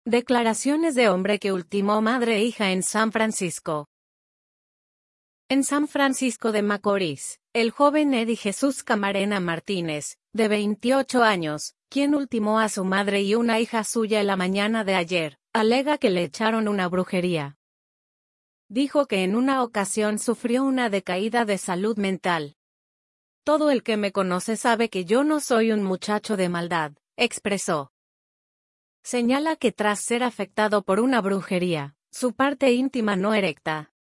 Declaraciones de hombre que ultimó madre e hija en San Francisco. En San Francisco de Macorís, el joven Eddie Jesús Camarena Martínez, de 28 años, quien ultimó a su madre y una hija suya la mañana de ayer, alega que le echaron una brujería. Dijo que en una ocasión sufrió una decaída de salud mental. Todo el que me conoce sabe que yo no soy un muchacho de maldad, expresó. Señala que tras ser afectado por una brujería, su parte íntima no erecta,